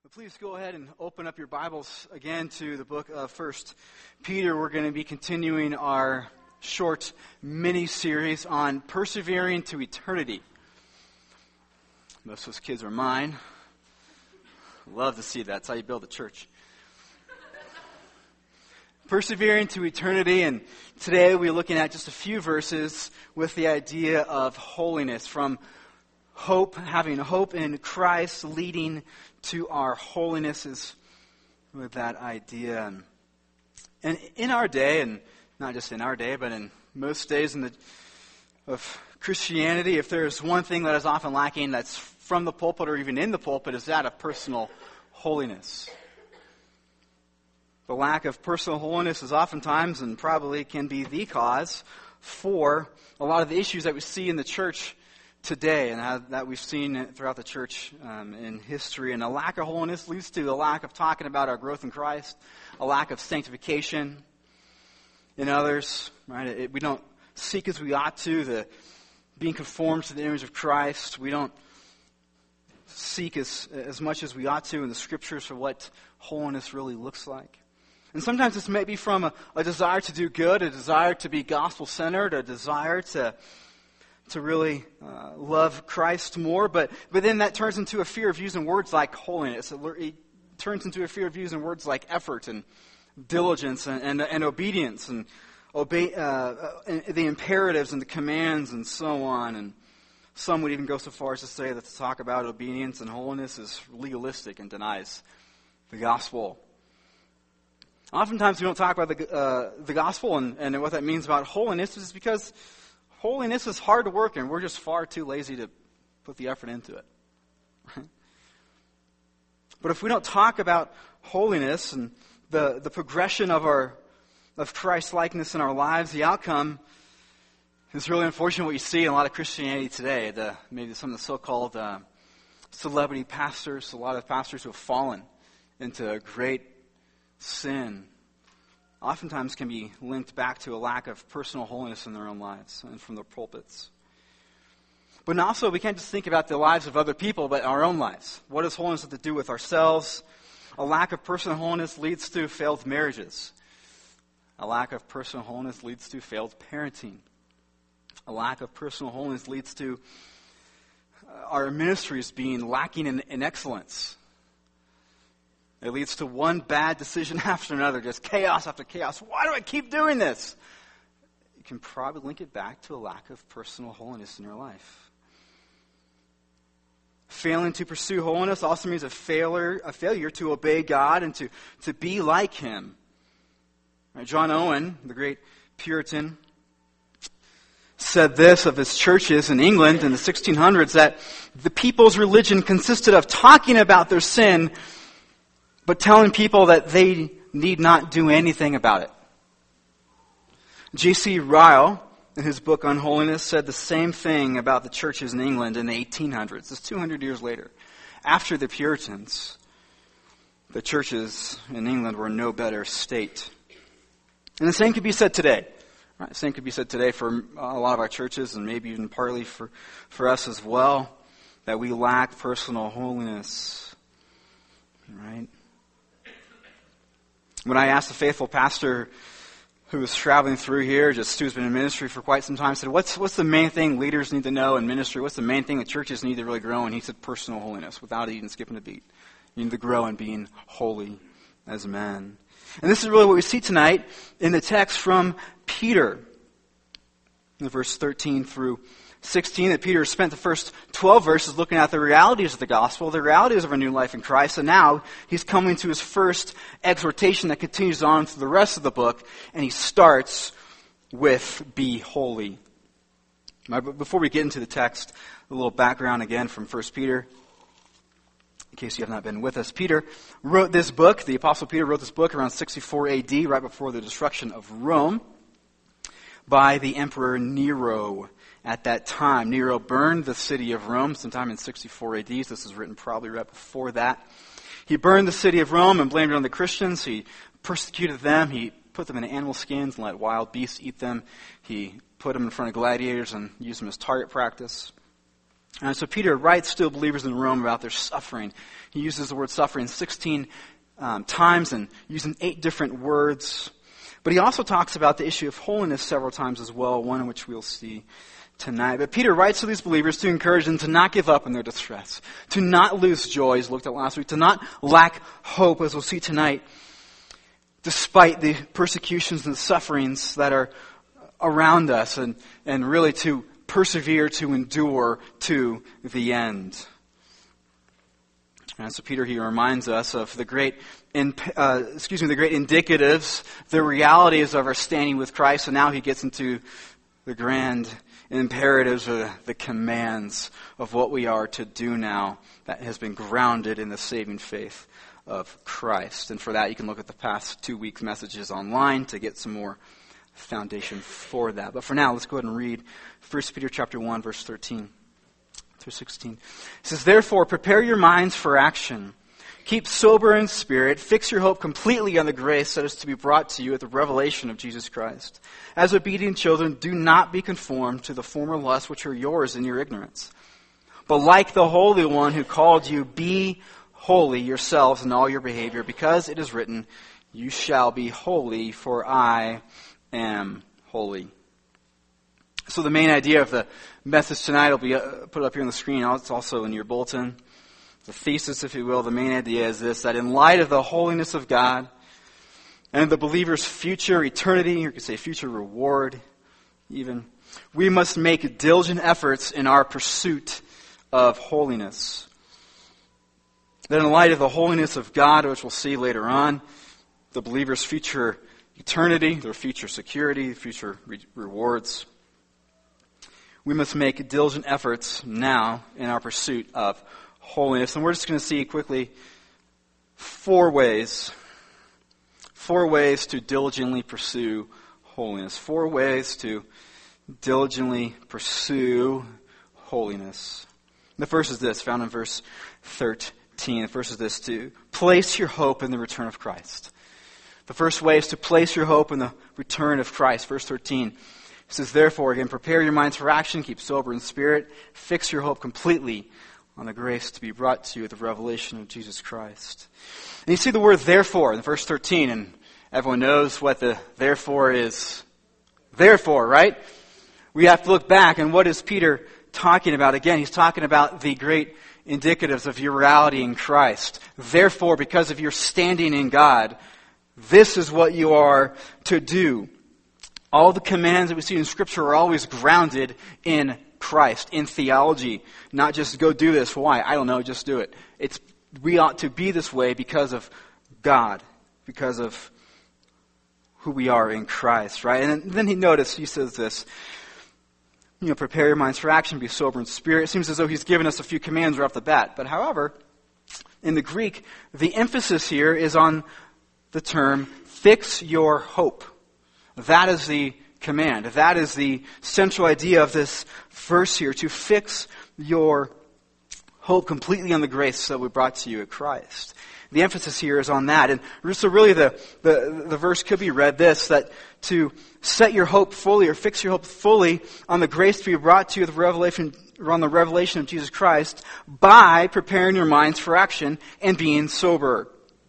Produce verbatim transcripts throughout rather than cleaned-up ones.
But please go ahead and open up your Bibles again to the book of First Peter. We're going to be continuing our short mini-series on persevering to eternity. Most of those kids are mine. Love to see that. That's how you build a church. Persevering to eternity, and today we're looking at just a few verses with the idea of holiness, from hope, having hope in Christ, leading to our holiness is with that idea. And in our day, and not just in our day, but in most days in the of Christianity, if there's one thing that is often lacking that's from the pulpit or even in the pulpit, is that of personal holiness. The lack of personal holiness is oftentimes and probably can be the cause for a lot of the issues that we see in the church today, and how, that we've seen throughout the church um, in history. And a lack of holiness leads to a lack of talking about our growth in Christ, a lack of sanctification in others. Right? It, we don't seek as we ought to, the being conformed to the image of Christ. We don't seek as as much as we ought to in the Scriptures for what holiness really looks like. And sometimes this may be from a, a desire to do good, a desire to be gospel-centered, a desire to to really uh, love Christ more, but but then that turns into a fear of using words like holiness. It, it turns into a fear of using words like effort and diligence and, and, and obedience and obey uh, and the imperatives and the commands and so on. And some would even go so far as to say that to talk about obedience and holiness is legalistic and denies the gospel. Oftentimes we don't talk about the uh, the gospel and, and what that means about holiness is because holiness is hard to work in. We're just far too lazy to put the effort into it. But if we don't talk about holiness and the, the progression of our of Christ's likeness in our lives, the outcome is really unfortunate what you see in a lot of Christianity today. The maybe some of the so-called uh, celebrity pastors, a lot of pastors who have fallen into a great sin, oftentimes can be linked back to a lack of personal holiness in their own lives and from their pulpits. But also, we can't just think about the lives of other people, but our own lives. What does holiness have to do with ourselves? A lack of personal holiness leads to failed marriages. A lack of personal holiness leads to failed parenting. A lack of personal holiness leads to our ministries being lacking in, in excellence. It leads to one bad decision after another, just chaos after chaos. Why do I keep doing this? You can probably link it back to a lack of personal holiness in your life. Failing to pursue holiness also means a failure, a failure to obey God and to, to be like Him. Right, John Owen, the great Puritan, said this of his churches in England in the sixteen hundreds, that the people's religion consisted of talking about their sin but telling people that they need not do anything about it. J C Ryle, in his book on holiness, said the same thing about the churches in England in the eighteen hundreds. It's two hundred years later. After the Puritans, the churches in England were in no better state. And the same could be said today. Right? The same could be said today for a lot of our churches, and maybe even partly for, for us as well, that we lack personal holiness. Right? When I asked a faithful pastor who was traveling through here, just who's been in ministry for quite some time, said, what's what's the main thing leaders need to know in ministry? What's the main thing that churches need to really grow in? He said personal holiness, without even skipping a beat. You need to grow in being holy as men. And this is really what we see tonight in the text from Peter. In verse thirteen through sixteen, that Peter spent the first twelve verses looking at the realities of the gospel, the realities of our new life in Christ, and now he's coming to his first exhortation that continues on through the rest of the book, and he starts with be holy. Now, before we get into the text, a little background again from First Peter, in case you have not been with us. Peter wrote this book, the Apostle Peter wrote this book around sixty-four A D, right before the destruction of Rome, by the Emperor Nero. At that time, Nero burned the city of Rome sometime in sixty-four A D. This is written probably right before that. He burned the city of Rome and blamed it on the Christians. He persecuted them. He put them in animal skins and let wild beasts eat them. He put them in front of gladiators and used them as target practice. And so Peter writes to believers in Rome about their suffering. He uses the word suffering sixteen um, times and using eight different words. But he also talks about the issue of holiness several times as well, one of which we'll see tonight. But Peter writes to these believers to encourage them to not give up in their distress, to not lose joy, as we looked at last week, to not lack hope, as we'll see tonight, despite the persecutions and sufferings that are around us, and, and really to persevere, to endure to the end. And so Peter here reminds us of the great, in, uh, excuse me, the great indicatives, the realities of our standing with Christ. And now he gets into the grand imperatives or the, the commands of what we are to do now that has been grounded in the saving faith of Christ. And for that, you can look at the past two weeks' messages online to get some more foundation for that. But for now, let's go ahead and read First Peter chapter one, verse thirteen through sixteen. It says, "Therefore, prepare your minds for action. Keep sober in spirit. Fix your hope completely on the grace that is to be brought to you at the revelation of Jesus Christ. As obedient children, do not be conformed to the former lusts which are yours in your ignorance. But like the Holy One who called you, be holy yourselves in all your behavior, because it is written, you shall be holy, for I am holy." So the main idea of the message tonight will be put up here on the screen. It's also in your bulletin. The thesis, if you will, the main idea is this, that in light of the holiness of God and the believer's future eternity, or you could say future reward even, we must make diligent efforts in our pursuit of holiness. That in light of the holiness of God, which we'll see later on, the believer's future eternity, their future security, future re- rewards, we must make diligent efforts now in our pursuit of holiness. And we're just going to see quickly four ways, four ways to diligently pursue holiness. Four ways to diligently pursue holiness. The first is this, found in verse thirteen. The first is this, to place your hope in the return of Christ. The first way is to place your hope in the return of Christ. Verse thirteen. It says, "Therefore, again, prepare your minds for action, keep sober in spirit, fix your hope completely on the grace to be brought to you at the revelation of Jesus Christ." And you see the word therefore in verse thirteen, and everyone knows what the therefore is. Therefore, right? We have to look back, and what is Peter talking about? Again, he's talking about the great indicatives of your reality in Christ. Therefore, because of your standing in God, this is what you are to do. All the commands that we see in Scripture are always grounded in Christ, in theology. Not just go do this. Why? I don't know, just do it. It's we ought to be this way because of God, because of who we are in Christ, right? And then he noticed, he says this, you know, prepare your minds for action, be sober in spirit. It seems as though he's given us a few commands right off the bat. But however, in the Greek, the emphasis here is on the term, fix your hope. That is the command. That is the central idea of this verse here, to fix your hope completely on the grace that we brought to you at Christ. The emphasis here is on that. And so really the, the, the verse could be read this, that to set your hope fully or fix your hope fully on the grace to be brought to you the revelation, on the revelation of Jesus Christ by preparing your minds for action and being sober.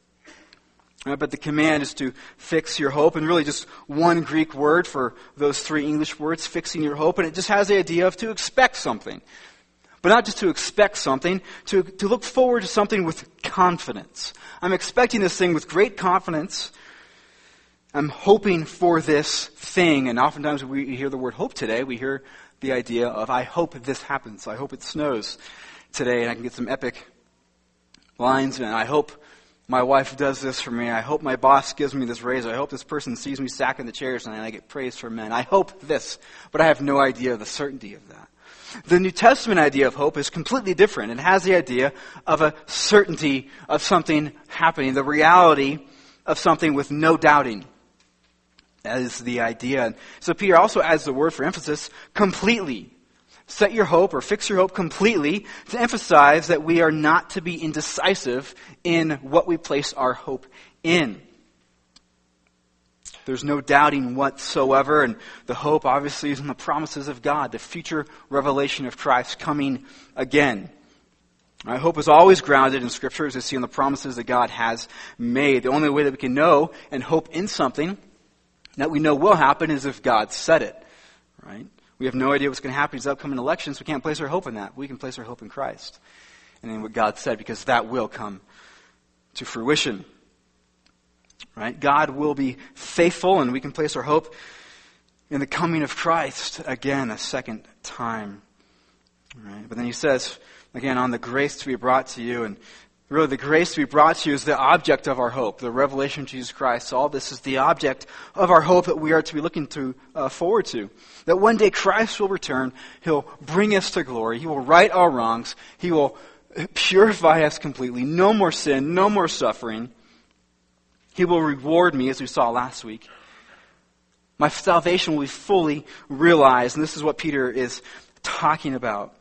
Uh, but the command is to fix your hope, and really just one Greek word for those three English words, fixing your hope, and it just has the idea of to expect something. But not just to expect something, to, to look forward to something with confidence. I'm expecting this thing with great confidence. I'm hoping for this thing, and oftentimes when we hear the word hope today, we hear the idea of, I hope this happens. I hope it snows today, and I can get some epic lines, and I hope my wife does this for me. I hope my boss gives me this raise. I hope this person sees me stacking the chairs and I get praise from men. I hope this, but I have no idea of the certainty of that. The New Testament idea of hope is completely different. It has the idea of a certainty of something happening, the reality of something with no doubting. That is the idea. So Peter also adds the word for emphasis, completely. Set your hope or fix your hope completely to emphasize that we are not to be indecisive in what we place our hope in. There's no doubting whatsoever, and the hope obviously is in the promises of God, the future revelation of Christ coming again. Our hope is always grounded in Scripture, as we see in the promises that God has made. The only way that we can know and hope in something that we know will happen is if God said it, right? We have no idea what's going to happen in these upcoming elections. We can't place our hope in that. We can place our hope in Christ and in what God said, because that will come to fruition. Right? God will be faithful, and we can place our hope in the coming of Christ again a second time. Right? But then he says, again, on the grace to be brought to you, and really the grace to be brought to you is the object of our hope, the revelation of Jesus Christ. So all this is the object of our hope that we are to be looking to uh, forward to. That one day Christ will return, He'll bring us to glory, He will right our wrongs, He will purify us completely, no more sin, no more suffering. He will reward me, as we saw last week. My salvation will be fully realized, and this is what Peter is talking about.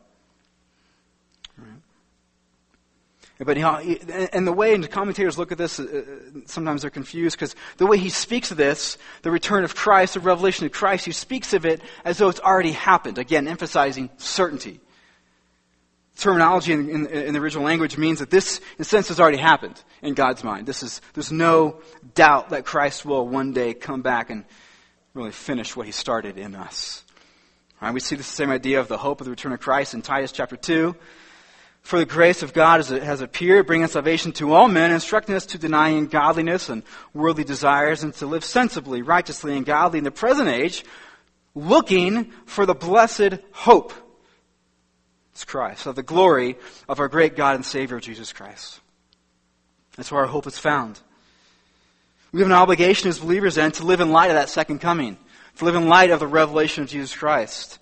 But you know, and the way, and the commentators look at this, uh, sometimes they're confused, because the way he speaks of this, the return of Christ, the revelation of Christ, he speaks of it as though it's already happened. Again, emphasizing certainty. Terminology in, in, in the original language means that this, in a sense, has already happened in God's mind. This is, there's no doubt that Christ will one day come back and really finish what He started in us. All right, we see the same idea of the hope of the return of Christ in Titus chapter two. For the grace of God has appeared, bringing salvation to all men, instructing us to deny ungodliness and worldly desires, and to live sensibly, righteously, and godly in the present age, looking for the blessed hope. It's Christ, of the glory of our great God and Savior, Jesus Christ. That's where our hope is found. We have an obligation as believers then to live in light of that second coming, to live in light of the revelation of Jesus Christ.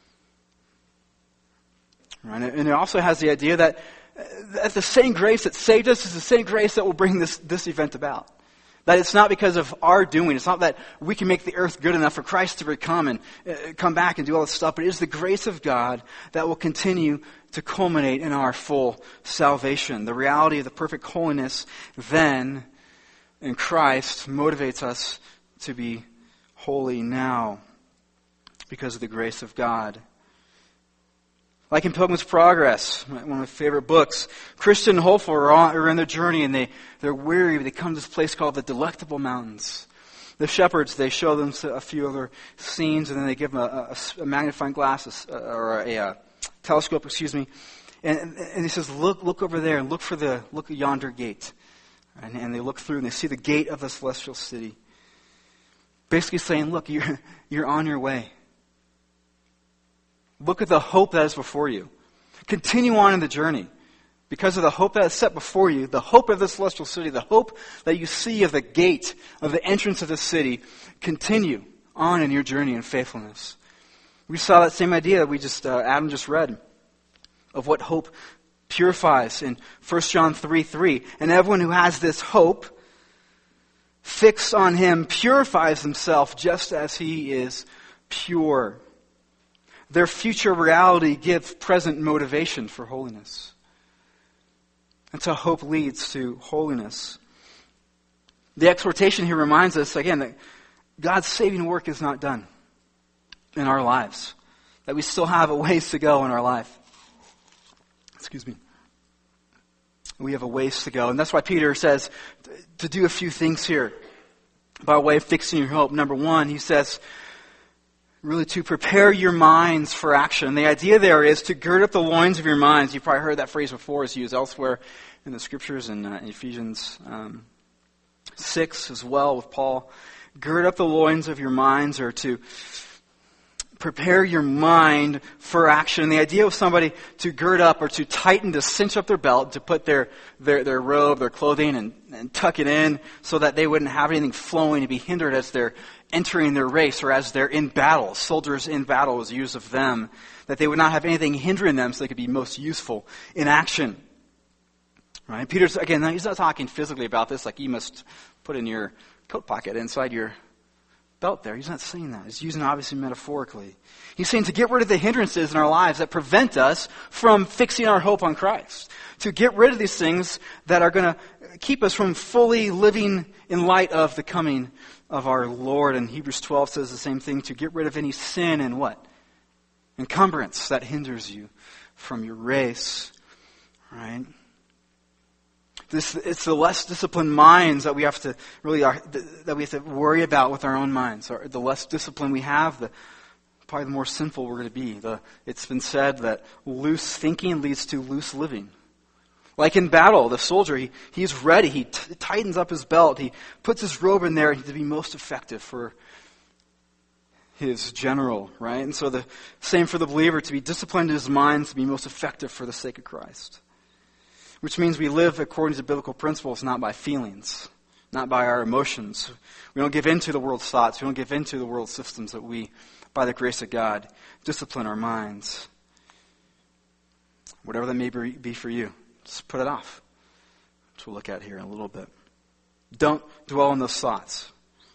Right? And it also has the idea that, that the same grace that saved us is the same grace that will bring this, this event about. That it's not because of our doing. It's not that we can make the earth good enough for Christ to come and uh, come back and do all this stuff. But it is the grace of God that will continue to culminate in our full salvation. The reality of the perfect holiness then in Christ motivates us to be holy now because of the grace of God. Like in Pilgrim's Progress, one of my favorite books, Christian and hopeful are, on, are in their journey, and they, they're weary, but they come to this place called the Delectable Mountains. The shepherds, they show them a few other scenes, and then they give them a, a, a magnifying glass, a, or a, a telescope, excuse me. And, and he says, look look over there, and look for the, look at yonder gate. And, and they look through, and they see the gate of the celestial city. Basically saying, look, you're, you're on your way. Look at the hope that is before you. Continue on in the journey. Because of the hope that is set before you, the hope of the celestial city, the hope that you see of the gate, of the entrance of the city, continue on in your journey in faithfulness. We saw that same idea that we just, uh, Adam just read, of what hope purifies in First John three three. And everyone who has this hope fixed on Him purifies himself just as He is pure. Their future reality gives present motivation for holiness. That's how hope leads to holiness. The exhortation here reminds us, again, that God's saving work is not done in our lives. That we still have a ways to go in our life. Excuse me. We have a ways to go. And that's why Peter says to do a few things here by way of fixing your hope. Number one, he says, really to prepare your minds for action. The idea there is to gird up the loins of your minds. You've probably heard that phrase before. It's used elsewhere in the Scriptures, in uh, Ephesians um, six as well with Paul. Gird up the loins of your minds, or to prepare your mind for action. The idea of somebody to gird up or to tighten, to cinch up their belt, to put their, their, their robe, their clothing, and, and tuck it in so that they wouldn't have anything flowing to be hindered as they're entering their race or as they're in battle. Soldiers in battle was used of them, that they would not have anything hindering them so they could be most useful in action. Right? Peter's, again, he's not talking physically about this, like you must put in your coat pocket inside your belt there. He's not saying that. He's using it obviously metaphorically. He's saying to get rid of the hindrances in our lives that prevent us from fixing our hope on Christ. To get rid of these things that are going to keep us from fully living in light of the coming of our Lord. And Hebrews twelve says the same thing, to get rid of any sin and what? Encumbrance that hinders you from your race. Right? This, it's the less disciplined minds that we have to really are, that we have to worry about with our own minds. The less discipline we have, the probably the more sinful we're going to be. The, it's been said that loose thinking leads to loose living. Like in battle, the soldier, he, he's ready. He t- tightens up his belt. He puts his robe in there to be most effective for his general, right? And so the same for the believer, to be disciplined in his mind, to be most effective for the sake of Christ. Which means we live according to biblical principles, not by feelings, not by our emotions. We don't give in to the world's thoughts. We don't give in to the world's systems, that we, by the grace of God, discipline our minds. Whatever that may be for you, just put it off, which we'll look at here in a little bit. Don't dwell on those thoughts.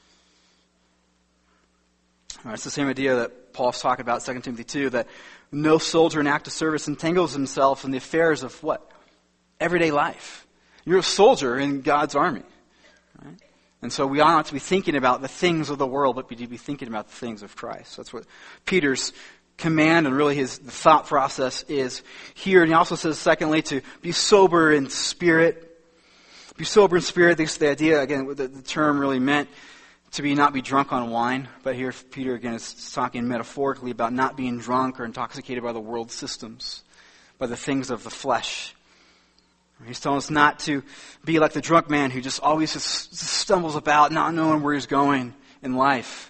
All right, it's the same idea that Paul's talking about in Second Timothy two, that no soldier in active service entangles himself in the affairs of what? Everyday life. You're a soldier in God's army. Right? And so we ought not to be thinking about the things of the world, but to be thinking about the things of Christ. That's what Peter's command and really his the thought process is here. And he also says, secondly, to be sober in spirit. Be sober in spirit. This is the idea, again, the, the term really meant to be not be drunk on wine. But here Peter, again, is talking metaphorically about not being drunk or intoxicated by the world systems, by the things of the flesh. He's telling us not to be like the drunk man who just always just stumbles about, not knowing where he's going in life.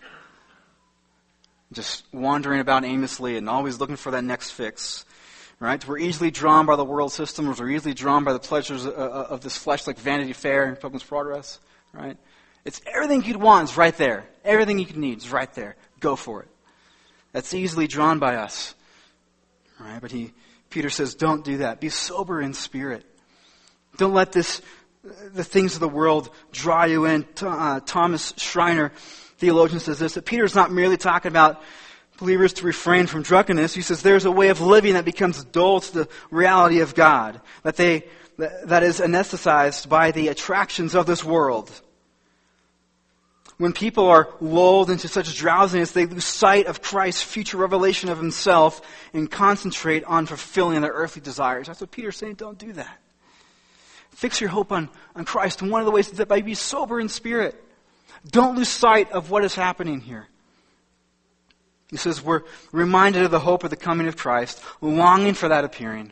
Just wandering about aimlessly and always looking for that next fix. Right? We're easily drawn by the world systems. We're easily drawn by the pleasures of this flesh, like Vanity Fair and Pilgrim's Progress. Right? It's everything you'd want is right there. Everything you need is right there. Go for it. That's easily drawn by us. Right? But he, Peter says, don't do that. Be sober in spirit. Don't let this, the things of the world draw you in. Uh, Thomas Schreiner, theologian, says this, that Peter's not merely talking about believers to refrain from drunkenness. He says there's a way of living that becomes dull to the reality of God, that they that is anesthetized by the attractions of this world. When people are lulled into such drowsiness, they lose sight of Christ's future revelation of himself and concentrate on fulfilling their earthly desires. That's what Peter's saying. Don't do that. Fix your hope on, on Christ. And one of the ways is that by being sober in spirit. Don't lose sight of what is happening here. He says we're reminded of the hope of the coming of Christ, longing for that appearing.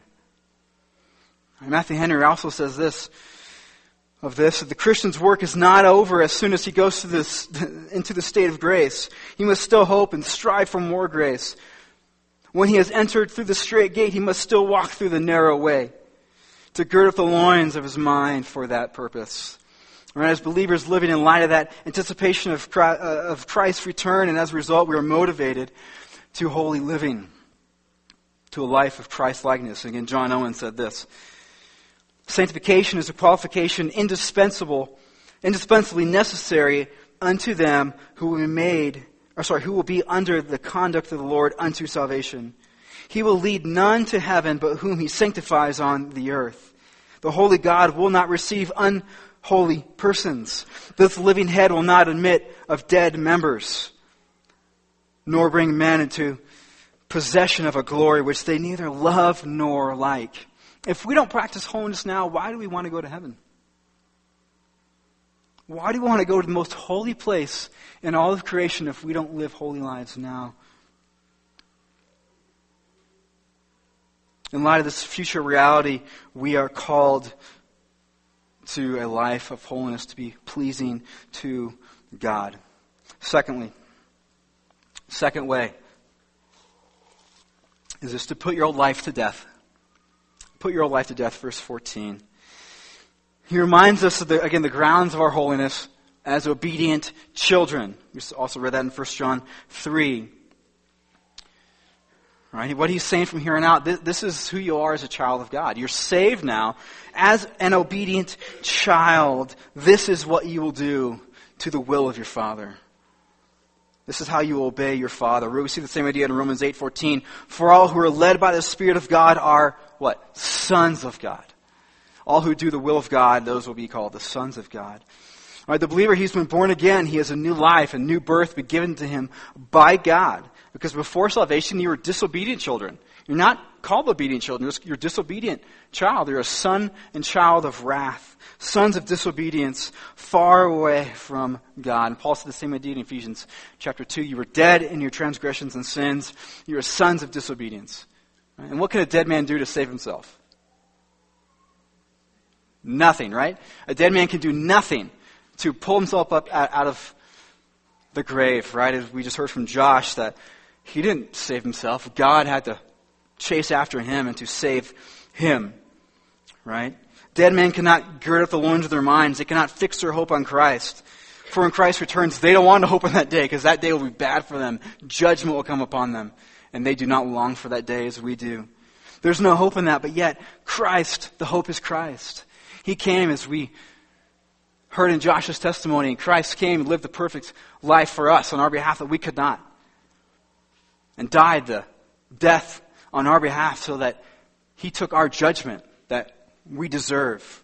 And Matthew Henry also says this, of this, that the Christian's work is not over as soon as he goes to this, into the state of grace. He must still hope and strive for more grace. When he has entered through the straight gate, he must still walk through the narrow way, to gird up the loins of his mind for that purpose. Right, as believers living in light of that anticipation of Christ, uh, of Christ's return, and as a result we are motivated to holy living, to a life of Christ-likeness. Again, John Owen said this, sanctification is a qualification indispensable, indispensably necessary unto them who will be made, or sorry, who will be under the conduct of the Lord unto salvation. He will lead none to heaven but whom he sanctifies on the earth. The holy God will not receive unholy persons. This living head will not admit of dead members, nor bring men into possession of a glory which they neither love nor like. If we don't practice holiness now, why do we want to go to heaven? Why do we want to go to the most holy place in all of creation if we don't live holy lives now? In light of this future reality, we are called to a life of holiness, to be pleasing to God. Secondly, second way is this, to put your old life to death. Put your old life to death, verse fourteen. He reminds us of, the, again, the grounds of our holiness as obedient children. We also read that in First John three. Right? What he's saying from here on out, this, this is who you are as a child of God. You're saved now. As an obedient child, this is what you will do to the will of your Father. This is how you obey your Father. We see the same idea in Romans eight fourteen. For all who are led by the Spirit of God are, what? Sons of God. All who do the will of God, those will be called the sons of God. All right, the believer, he's been born again. He has a new life, a new birth be given to him by God. Because before salvation, you were disobedient children. You're not called obedient children. You're, you're a disobedient child. You're a son and child of wrath. Sons of disobedience, far away from God. And Paul said the same idea in Ephesians chapter two. You were dead in your transgressions and sins. You are sons of disobedience. Right? And what can a dead man do to save himself? Nothing, right? A dead man can do nothing to pull himself up out of the grave, right? As we just heard from Josh, that he didn't save himself. God had to chase after him and to save him, right? Dead men cannot gird up the loins of their minds. They cannot fix their hope on Christ. For when Christ returns, they don't want to hope on that day, because that day will be bad for them. Judgment will come upon them, and they do not long for that day as we do. There's no hope in that, but yet Christ, the hope is Christ. He came, as we heard in Josh's testimony, and Christ came and lived the perfect life for us on our behalf that we could not. And died the death on our behalf so that He took our judgment that we deserve.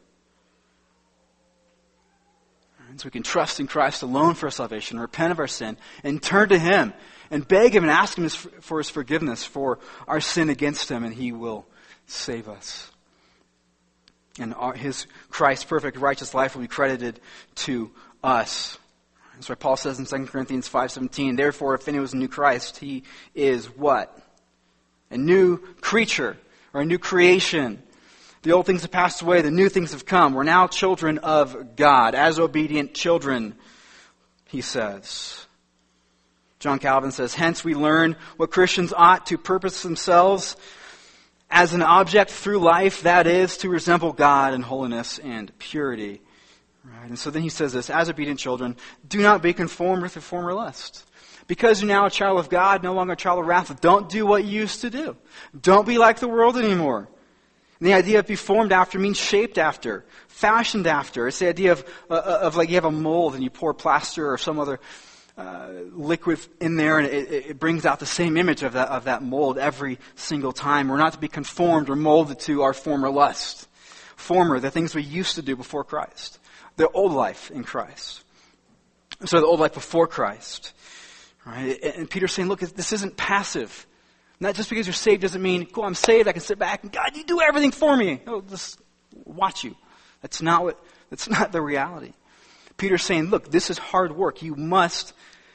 And so we can trust in Christ alone for our salvation, repent of our sin, and turn to Him and beg Him and ask Him for His forgiveness for our sin against Him, and He will save us. And our, His Christ's perfect righteous life will be credited to us. That's why Paul says in Second Corinthians five seventeen, therefore if anyone is a new Christ, he is what? A new creature, or a new creation. The old things have passed away, the new things have come. We're now children of God, as obedient children, he says. John Calvin says, hence we learn what Christians ought to purpose themselves as an object through life, that is, to resemble God in holiness and purity. Right? And so then he says this, as obedient children, do not be conformed with your former lust. Because you're now a child of God, no longer a child of wrath, don't do what you used to do. Don't be like the world anymore. And the idea of be formed after means shaped after, fashioned after. It's the idea of, uh, of like you have a mold and you pour plaster or some other uh, liquid in there, and it, it brings out the same image of that, of that mold every single time. We're not to be conformed or molded to our former lust. Former, the things we used to do before Christ. The old life in Christ. So the old life before Christ. Right? And Peter's saying, look, this isn't passive. Not just because you're saved doesn't mean, cool, I'm saved, I can sit back and God, you do everything for me. No, just watch you. That's not what, that's not the reality. Peter's saying, look, this is hard work. You must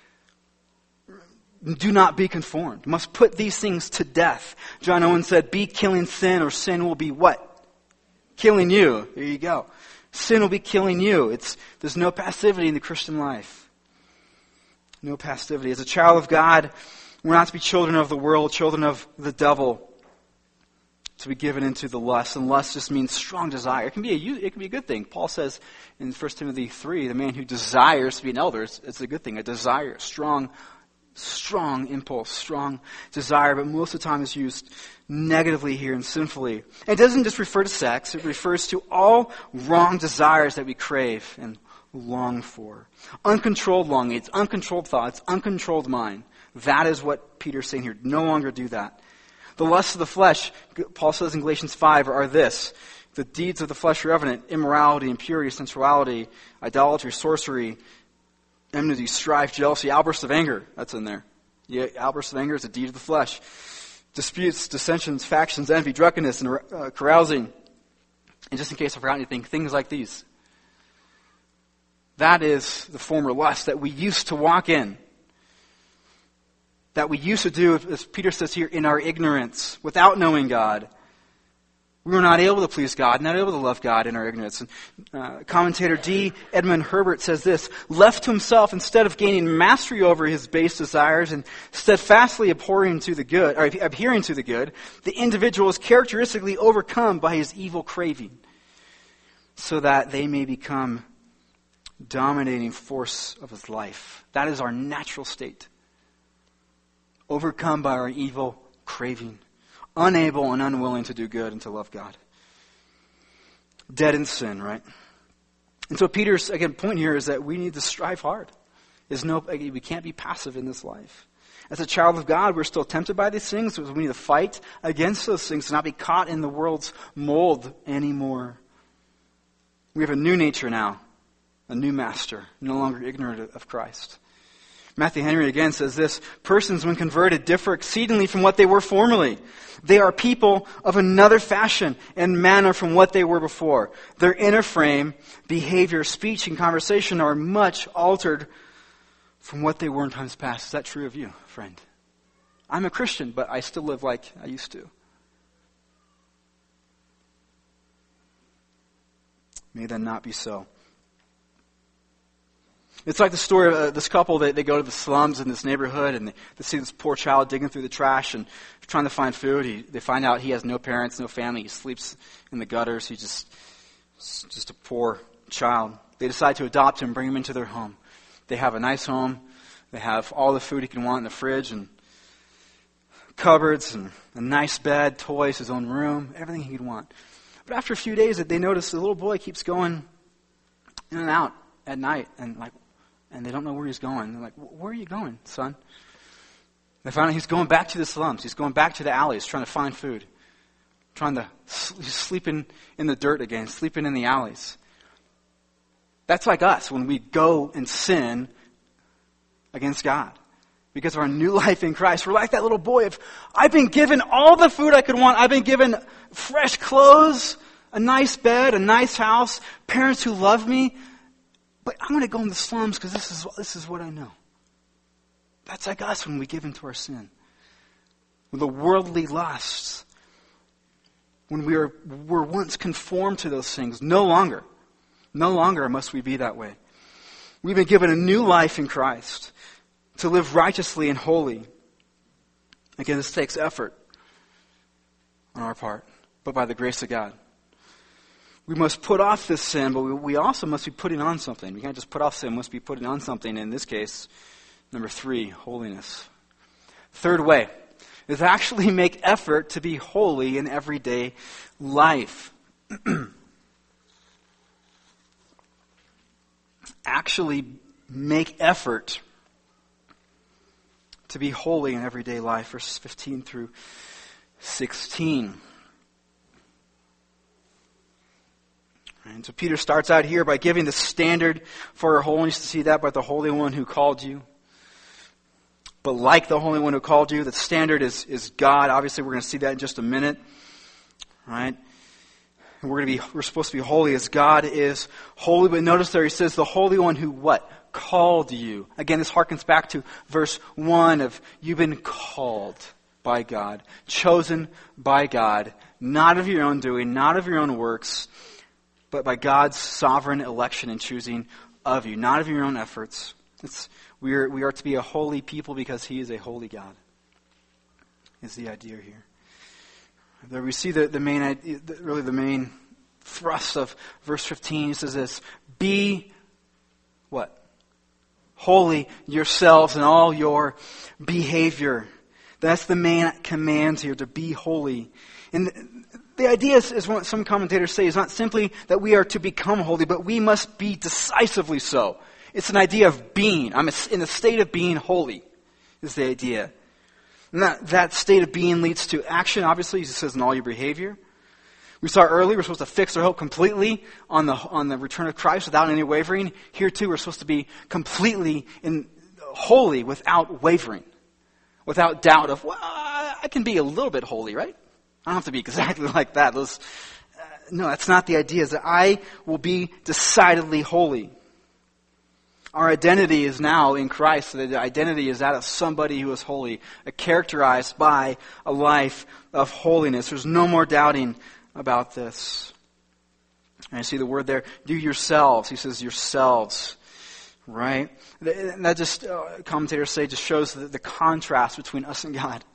do not be conformed. You must put these things to death. John Owen said, be killing sin, or sin will be what? Killing you. There you go. Sin will be killing you. It's, there's no passivity in the Christian life. No passivity. As a child of God, we're not to be children of the world, children of the devil, to be given into the lust. And lust just means strong desire. It can be a, it can be a good thing. Paul says in First Timothy three, the man who desires to be an elder, it's, it's a good thing. A desire, strong, strong impulse, strong desire. But most of the time it's used negatively here and sinfully. And it doesn't just refer to sex. It refers to all wrong desires that we crave and long for. Uncontrolled longing, it's uncontrolled thoughts, uncontrolled mind. That is what Peter's saying here. No longer do that. The lusts of the flesh, Paul says in Galatians five, are this. The deeds of the flesh are evident. Immorality, impurity, sensuality, idolatry, sorcery, enmity, strife, jealousy, outbursts of anger. That's in there. Yeah, outbursts of anger is a deed of the flesh. Disputes, dissensions, factions, envy, drunkenness, and uh, carousing. And just in case I forgot anything, things like these. That is the former lust that we used to walk in. That we used to do, as Peter says here, in our ignorance, without knowing God. We were not able to please God, not able to love God in our ignorance. And, uh, commentator D. Edmund Herbert says this, left to himself, instead of gaining mastery over his base desires and steadfastly abhorring to the good, or adhering to the good, the individual is characteristically overcome by his evil craving, so that they may become dominating force of his life. That is our natural state. Overcome by our evil craving. Unable and unwilling to do good and to love God. Dead in sin, right? And so Peter's, again, point here is that we need to strive hard. There's no, we can't be passive in this life. As a child of God, we're still tempted by these things, but we need to fight against those things to not be caught in the world's mold anymore. We have a new nature now, a new master, no longer ignorant of Christ. Matthew Henry again says this, persons when converted differ exceedingly from what they were formerly. They are people of another fashion and manner from what they were before. Their inner frame, behavior, speech, and conversation are much altered from what they were in times past. Is that true of you, friend? I'm a Christian, but I still live like I used to. May that not be so. It's like the story of uh, this couple. They, they go to the slums in this neighborhood, and they, they see this poor child digging through the trash and trying to find food. He, they find out he has no parents, no family. He sleeps in the gutters. He's just, just a poor child. They decide to adopt him, bring him into their home. They have a nice home. They have all the food he can want in the fridge and cupboards and a nice bed, toys, his own room, everything he could want. But after a few days, they notice the little boy keeps going in and out at night, and like, and they don't know where he's going. They're like, "Where are you going, son?" They find out he's going back to the slums. He's going back to the alleys, trying to find food, trying to he's sleeping in the dirt again, sleeping in the alleys. That's like us when we go and sin against God. Because of our new life in Christ. We're like that little boy of, I've been given all the food I could want. I've been given fresh clothes, a nice bed, a nice house, parents who love me. But I'm going to go in the slums because this is, this is what I know. That's like us when we give into our sin. With the worldly lusts. When we were, were once conformed to those things. No longer. No longer must we be that way. We've been given a new life in Christ. To live righteously and holy. Again, this takes effort on our part, but by the grace of God. We must put off this sin, but we, we also must be putting on something. We can't just put off sin, we must be putting on something. In this case, number three, holiness. Third way is to actually make effort to be holy in everyday life. Actually make effort to be holy in everyday life. Verses fifteen through sixteen. And so Peter starts out here by giving the standard for our holiness, to see that by the Holy One who called you. But like the Holy One who called you, the standard is, is God. Obviously, we're going to see that in just a minute. Right? And we're going to be we're supposed to be holy as God is holy. But notice there he says the Holy One who what? Called you. Again, this harkens back to verse one of you've been called by God, chosen by God, not of your own doing, not of your own works, but by God's sovereign election and choosing of you, not of your own efforts. It's, we are we are to be a holy people because He is a holy God. Is the idea here. There we see the, the main idea, really the main thrust of verse fifteen. He says this: be what? Holy yourselves in all your behavior. That's the main command here, to be holy. And the, the idea is, is what some commentators say, is not simply that we are to become holy, but we must be decisively so. It's an idea of being. I'm in a state of being holy, is the idea. And that, that state of being leads to action, obviously, as it says, in all your behavior. We saw earlier we're supposed to fix our hope completely on the on the return of Christ without any wavering. Here too we're supposed to be completely in, holy without wavering. Without doubt of, well, I can be a little bit holy, right? I don't have to be exactly like that. Those, uh, no, that's not the idea. Is that I will be decidedly holy. Our identity is now in Christ. The identity is that of somebody who is holy, characterized by a life of holiness. There's no more doubting about this. And I see the word there, do yourselves. He says yourselves, right? And that just, uh, commentators say, just shows the, the contrast between us and God.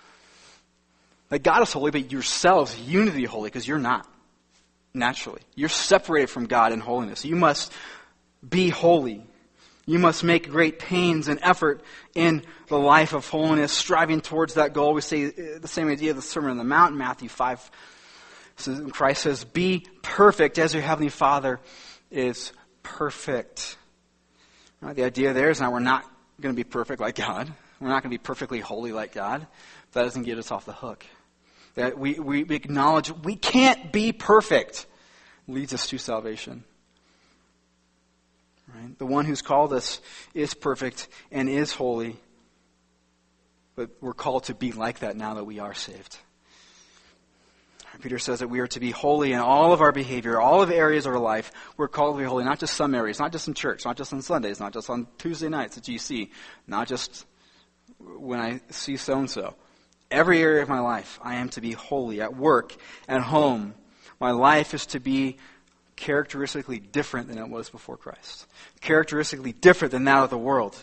That God is holy, but yourselves, you need to be holy because you're not, naturally. You're separated from God in holiness. You must be holy. You must make great pains and effort in the life of holiness, striving towards that goal. We say the same idea of the Sermon on the Mount, Matthew five. So Christ says, be perfect as your Heavenly Father is perfect. Right? The idea there is now we're not going to be perfect like God. We're not going to be perfectly holy like God. That doesn't get us off the hook. That we, we acknowledge we can't be perfect leads us to salvation. Right? The one who's called us is perfect and is holy. But we're called to be like that now that we are saved. Peter says that we are to be holy in all of our behavior, all of the areas of our life. We're called to be holy, not just some areas, not just in church, not just on Sundays, not just on Tuesday nights at G C, not just when I see so-and-so. Every area of my life, I am to be holy. At work, at home, my life is to be characteristically different than it was before Christ. Characteristically different than that of the world.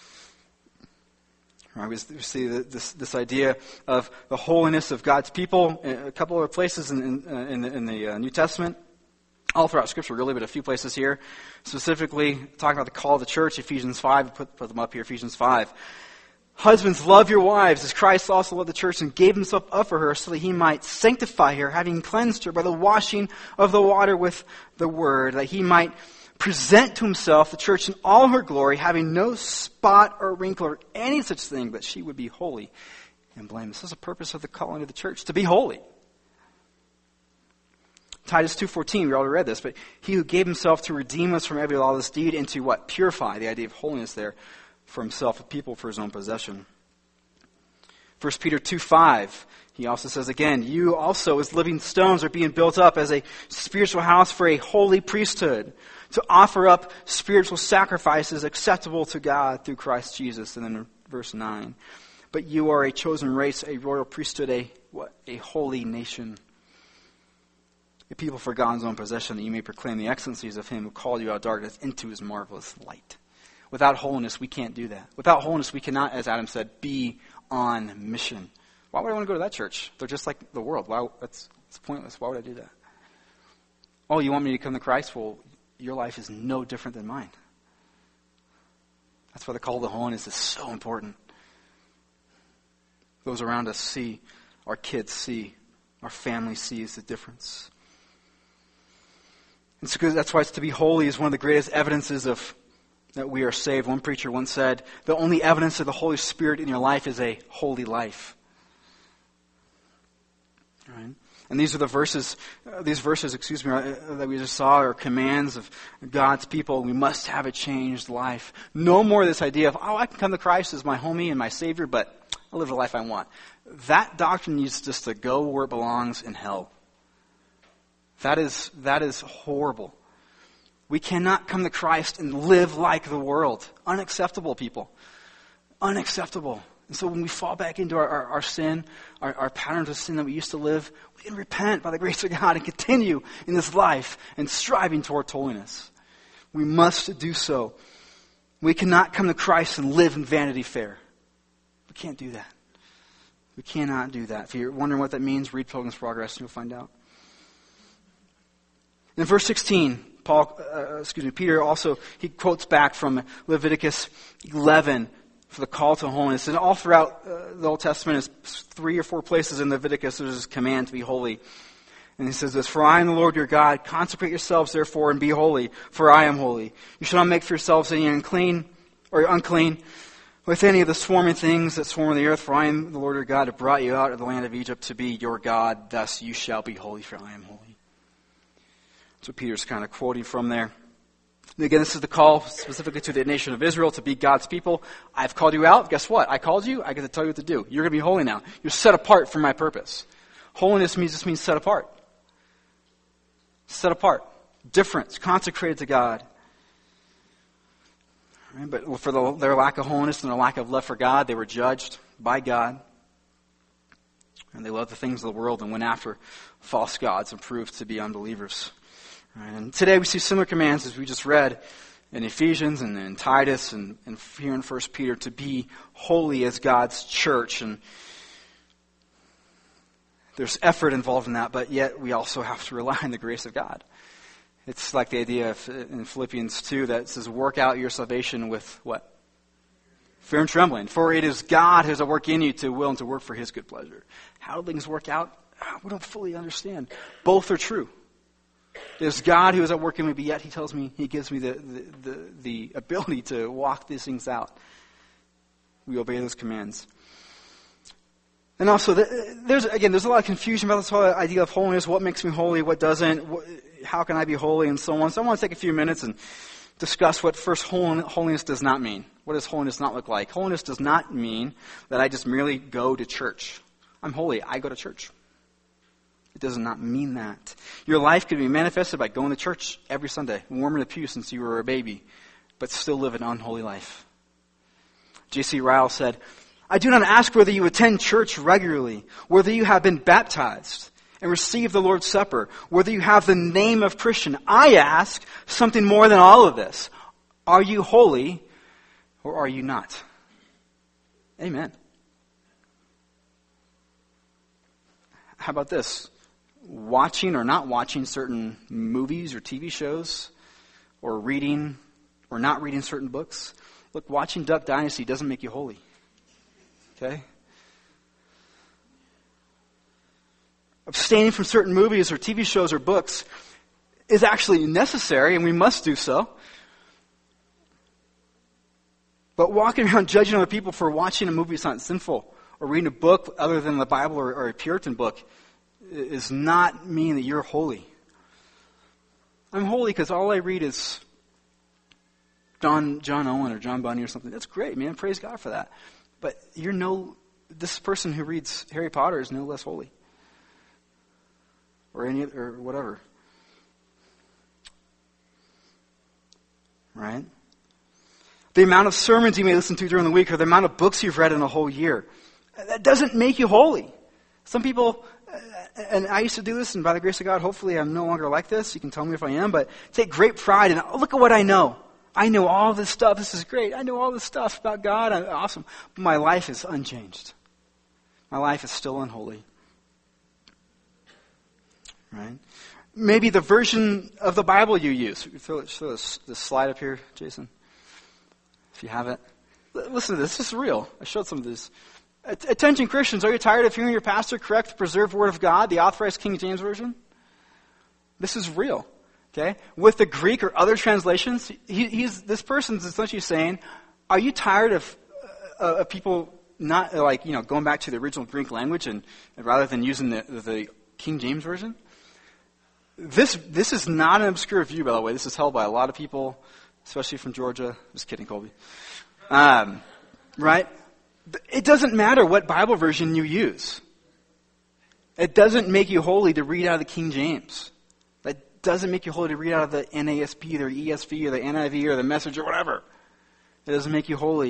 Right, we see this this idea of the holiness of God's people in a couple of places in, in, in the, in the New Testament, all throughout Scripture really, but a few places here. Specifically, talking about the call of the church, Ephesians five, put, put them up here, Ephesians five. Husbands, love your wives, as Christ also loved the church and gave himself up for her so that he might sanctify her, having cleansed her by the washing of the water with the word, that he might present to himself the church in all her glory, having no spot or wrinkle or any such thing, but she would be holy and blameless. This is the purpose of the calling of the church, to be holy. Titus two fourteen, we already read this, but he who gave himself to redeem us from every lawless deed and to what? Purify, the idea of holiness there, for himself, a people for his own possession. First Peter two five, he also says again, you also as living stones are being built up as a spiritual house for a holy priesthood, to offer up spiritual sacrifices acceptable to God through Christ Jesus. And then verse nine, but you are a chosen race, a royal priesthood, a what? A holy nation, a people for God's own possession, that you may proclaim the excellencies of him who called you out of darkness into his marvelous light. Without holiness, we can't do that. Without holiness, we cannot, as Adam said, be on mission. Why would I want to go to that church? They're just like the world. Why? That's, that's pointless. Why would I do that? Oh, you want me to come to Christ? Well, your life is no different than mine. That's why the call to holiness is so important. Those around us see, our kids see, our family sees the difference. And so that's why it's to be holy is one of the greatest evidences of that we are saved. One preacher once said, the only evidence of the Holy Spirit in your life is a holy life. Right? And these are the verses, uh, these verses, excuse me, uh, that we just saw are commands of God's people. We must have a changed life. No more this idea of, oh, I can come to Christ as my homie and my Savior, but I'll live the life I want. That doctrine needs just to go where it belongs, in hell. That is, that is horrible. We cannot come to Christ and live like the world. Unacceptable, people. Unacceptable. And so when we fall back into our, our, our sin, our, our patterns of sin that we used to live, we can repent by the grace of God and continue in this life and striving toward holiness. We must do so. We cannot come to Christ and live in Vanity Fair. We can't do that. We cannot do that. If you're wondering what that means, read Pilgrim's Progress and you'll find out. In verse sixteen, Paul, uh, excuse me, Peter also, he quotes back from Leviticus eleven for the call to holiness. And all throughout uh, the Old Testament, is three or four places in Leviticus, there's this command to be holy. And he says this, for I am the Lord your God, consecrate yourselves therefore and be holy, for I am holy. You shall not make for yourselves any unclean, or unclean, with any of the swarming things that swarm on the earth, for I am the Lord your God, who brought you out of the land of Egypt to be your God. Thus you shall be holy, for I am holy. So Peter's kind of quoting from there. And again, this is the call specifically to the nation of Israel to be God's people. I've called you out. Guess what? I called you. I get to tell you what to do. You're going to be holy now. You're set apart for my purpose. Holiness means just means set apart. Set apart. Different. Consecrated to God. Right? But for the, their lack of holiness and their lack of love for God, they were judged by God. And they loved the things of the world and went after false gods and proved to be unbelievers. Right, and today we see similar commands as we just read in Ephesians and in Titus and, and here in First Peter to be holy as God's church. And there's effort involved in that, but yet we also have to rely on the grace of God. It's like the idea of, in Philippians two that says, work out your salvation with what? Fear and trembling. For it is God who is at work in you to will and to work for his good pleasure. How do things work out? We don't fully understand. Both are true. There's God who is at work in me, but yet he tells me, he gives me the, the, the, the ability to walk these things out. We obey those commands. And also, there's again, there's a lot of confusion about this whole idea of holiness. What makes me holy? What doesn't? What, how can I be holy? And so on. So I want to take a few minutes and discuss what first holiness does not mean. What does holiness not look like? Holiness does not mean that I just merely go to church. I'm holy. I go to church. It does not mean that. Your life could be manifested by going to church every Sunday, warming the pew since you were a baby, but still live an unholy life. J C Ryle said, I do not ask whether you attend church regularly, whether you have been baptized and received the Lord's Supper, whether you have the name of Christian. I ask something more than all of this. Are you holy or are you not? Amen. How about this? Watching or not watching certain movies or T V shows, or reading or not reading certain books. Look, watching Duck Dynasty doesn't make you holy. Okay? Abstaining from certain movies or T V shows or books is actually necessary, and we must do so. But walking around judging other people for watching a movie is not sinful, or reading a book other than the Bible or, or a Puritan book is not mean that you're holy. I'm holy because all I read is John, John Owen or John Bunny or something. That's great, man. Praise God for that. But you're no, this person who reads Harry Potter is no less holy. Or any, or whatever. Right? The amount of sermons you may listen to during the week, or the amount of books you've read in a whole year, that doesn't make you holy. Some people, and I used to do this, and by the grace of God, hopefully I'm no longer like this. You can tell me if I am, but take great pride in, oh, look at what I know. I know all this stuff. This is great. I know all this stuff about God. I'm awesome. But my life is unchanged. My life is still unholy. Right? Maybe the version of the Bible you use. Throw, throw this, this slide up here, Jason, if you have it. Listen to this. This is real. I showed some of this. Attention Christians, are you tired of hearing your pastor correct the preserved Word of God, the authorized King James Version? This is real. Okay? With the Greek or other translations, he, he's this person's essentially saying, are you tired of, uh, of people not, like, you know, going back to the original Greek language and, and rather than using the, the King James Version? This this is not an obscure view, by the way. This is held by a lot of people, especially from Georgia. Just kidding, Colby. Um, right? It doesn't matter what Bible version you use. It doesn't make you holy to read out of the King James. That doesn't make you holy to read out of the N A S B or E S V or the N I V or the Message or whatever. It doesn't make you holy.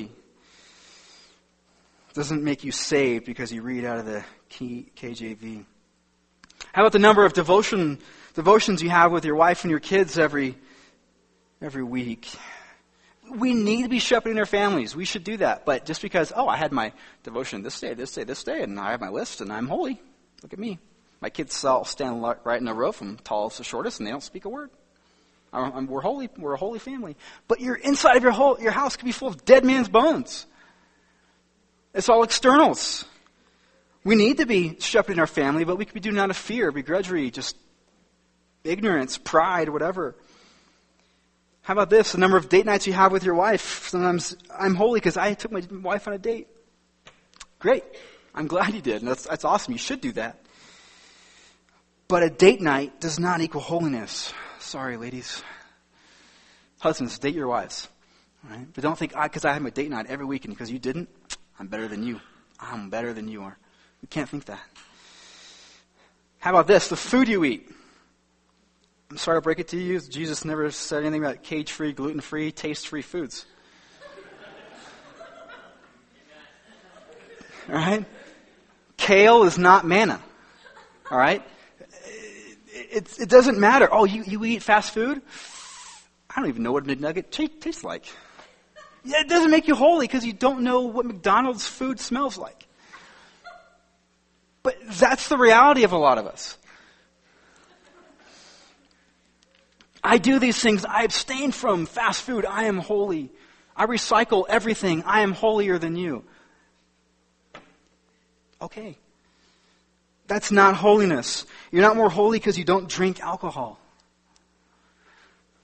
It doesn't make you saved because you read out of the K J V. How about the number of devotion devotions you have with your wife and your kids every every week? We need to be shepherding our families. We should do that. But just because, oh, I had my devotion this day, this day, this day, and I have my list, and I'm holy. Look at me. My kids all stand right in a row from tallest to shortest, and they don't speak a word. I'm, we're holy. We're a holy family. But your inside of your whole, your house could be full of dead man's bones. It's all externals. We need to be shepherding our family, but we could be doing it out of fear, begrudgery, just ignorance, pride, whatever. How about this? The number of date nights you have with your wife. Sometimes I'm holy because I took my wife on a date. Great. I'm glad you did. And that's, that's awesome. You should do that. But a date night does not equal holiness. Sorry, ladies. Husbands, date your wives. All right? But don't think, because I, I have my date night every week, and because you didn't, I'm better than you. I'm better than you are. You can't think that. How about this? The food you eat. I'm sorry to break it to you. Jesus never said anything about cage-free, gluten-free, taste-free foods. All right? Kale is not manna. All right? It, it, it doesn't matter. Oh, you, you eat fast food? I don't even know what a McNugget t- tastes like. Yeah, it doesn't make you holy because you don't know what McDonald's food smells like. But that's the reality of a lot of us. I do these things. I abstain from fast food. I am holy. I recycle everything. I am holier than you. Okay. That's not holiness. You're not more holy because you don't drink alcohol.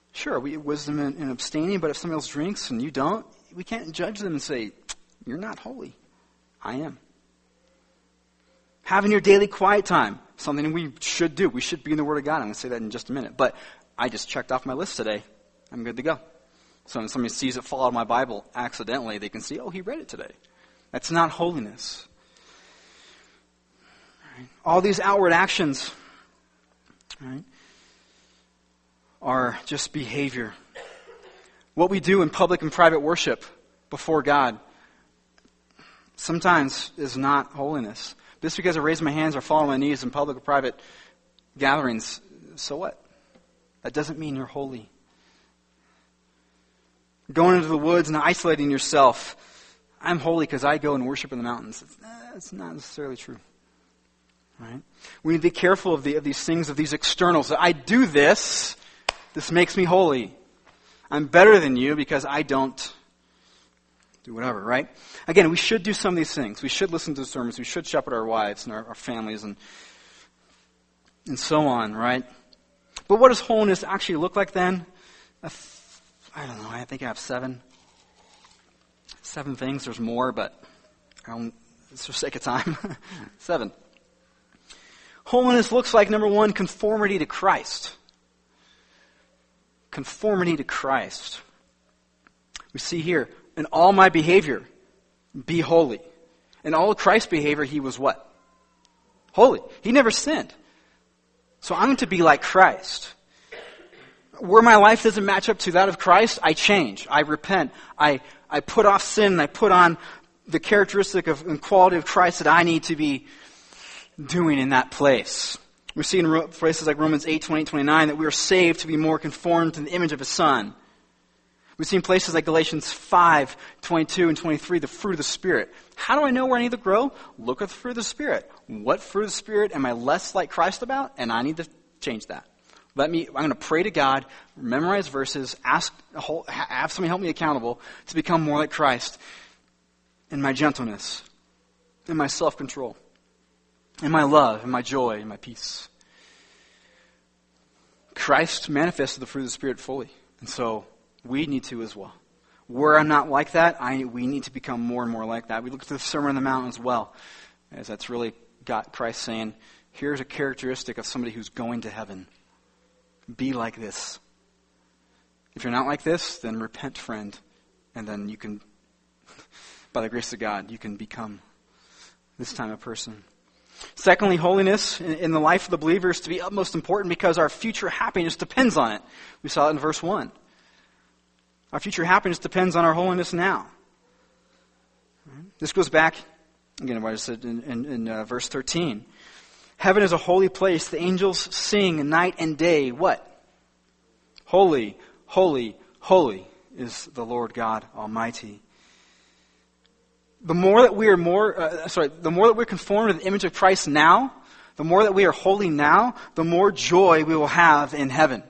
Sure, we have wisdom in, in abstaining, but if somebody else drinks and you don't, we can't judge them and say, you're not holy. I am. Having your daily quiet time, something we should do. We should be in the Word of God. I'm going to say that in just a minute. But I just checked off my list today. I'm good to go. So when somebody sees it fall out of my Bible accidentally, they can see, oh, he read it today. That's not holiness. Right? All these outward actions, right, are just behavior. What we do in public and private worship before God sometimes is not holiness. Just because I raise my hands or fall on my knees in public or private gatherings, so what? That doesn't mean you're holy. Going into the woods and isolating yourself, I'm holy because I go and worship in the mountains. It's, eh, it's not necessarily true. Right? We need to be careful of, the, of these things, of these externals. I do this, this makes me holy. I'm better than you because I don't do whatever, right? Again, we should do some of these things. We should listen to the sermons. We should shepherd our wives and our, our families and and so on, right? But what does holiness actually look like then? I don't know. I think I have seven. Seven things. There's more, but I don't, it's for sake of time. Seven. Holiness looks like, number one, conformity to Christ. Conformity to Christ. We see here, in all my behavior, be holy. In all of Christ's behavior, he was what? Holy. He never sinned. So I'm to be like Christ. Where my life doesn't match up to that of Christ, I change. I repent. I, I put off sin and I put on the characteristic of and quality of Christ that I need to be doing in that place. We see in places like Romans eight, twenty-eight, twenty-nine that we are saved to be more conformed to the image of His Son. We see in places like Galatians five, twenty-two and twenty-three, the fruit of the Spirit. How do I know where I need to grow? Look at the fruit of the Spirit. What fruit of the Spirit am I less like Christ about? And I need to change that. Let me, I'm going to pray to God, memorize verses, ask, have somebody help me accountable to become more like Christ in my gentleness, in my self-control, in my love, in my joy, in my peace. Christ manifested the fruit of the Spirit fully. And so we need to as well. Where I'm not like that, I, we need to become more and more like that. We look at the Sermon on the Mount as well, as that's really got Christ saying, here's a characteristic of somebody who's going to heaven. Be like this. If you're not like this, then repent, friend. And then you can, by the grace of God, you can become this time of person. Secondly, holiness in, in the life of the believer is to be utmost important because our future happiness depends on it. We saw it in verse one. Our future happiness depends on our holiness now. This goes back, again, what I said in, in, in uh, verse thirteen. Heaven is a holy place. The angels sing night and day. What? Holy, holy, holy is the Lord God Almighty. The more that we are more, uh, sorry, the more that we're conformed to the image of Christ now, the more that we are holy now, the more joy we will have in heaven.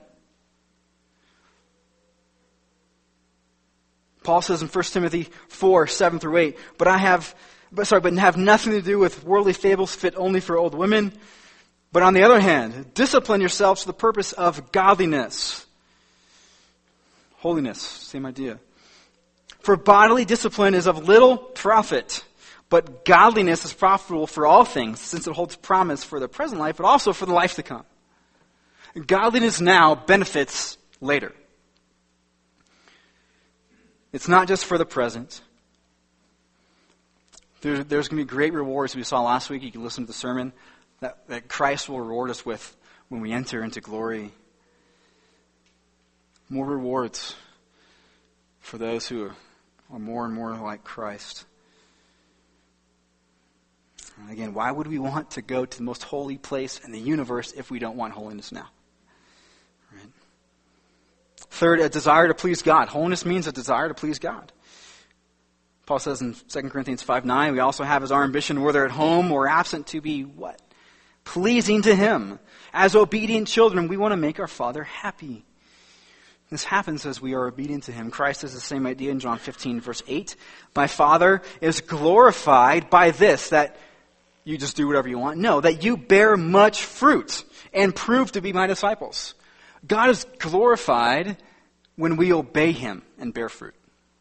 Paul says in First Timothy four, seven through eight, but I have But sorry, but have nothing to do with worldly fables fit only for old women. But on the other hand, discipline yourselves for the purpose of godliness. Holiness, same idea. For bodily discipline is of little profit, but godliness is profitable for all things, since it holds promise for the present life, but also for the life to come. Godliness now benefits later. It's not just for the present. There, there's going to be great rewards, we saw last week. You can listen to the sermon that, that Christ will reward us with when we enter into glory. More rewards for those who are more and more like Christ. And again, why would we want to go to the most holy place in the universe if we don't want holiness now? Right? Third, a desire to please God. Holiness means a desire to please God. Paul says in Second Corinthians five nine, we also have as our ambition, whether at home or absent, to be what? Pleasing to Him. As obedient children, we want to make our Father happy. This happens as we are obedient to Him. Christ has the same idea in John fifteen, verse eight. My Father is glorified by this, that you just do whatever you want. No, that you bear much fruit and prove to be my disciples. God is glorified when we obey him and bear fruit.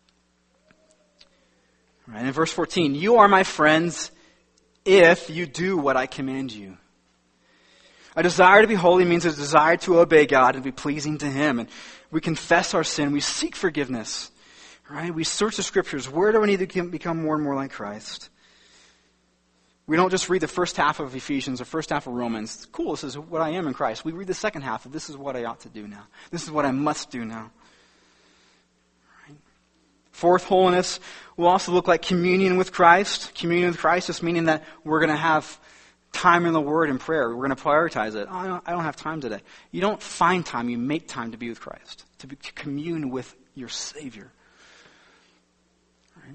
Right, in verse fourteen, you are my friends if you do what I command you. A desire to be holy means a desire to obey God and be pleasing to him. And we confess our sin. We seek forgiveness. Right? We search the scriptures. Where do we need to become more and more like Christ? We don't just read the first half of Ephesians or first half of Romans. Cool, this is what I am in Christ. We read the second half of this is what I ought to do now. This is what I must do now. Right? Fourth, holiness will also look like communion with Christ. Communion with Christ just meaning that we're going to have time in the Word and prayer. We're going to prioritize it. Oh, I, don't, I don't have time today. You don't find time. You make time to be with Christ, to, be, to commune with your Savior. Right?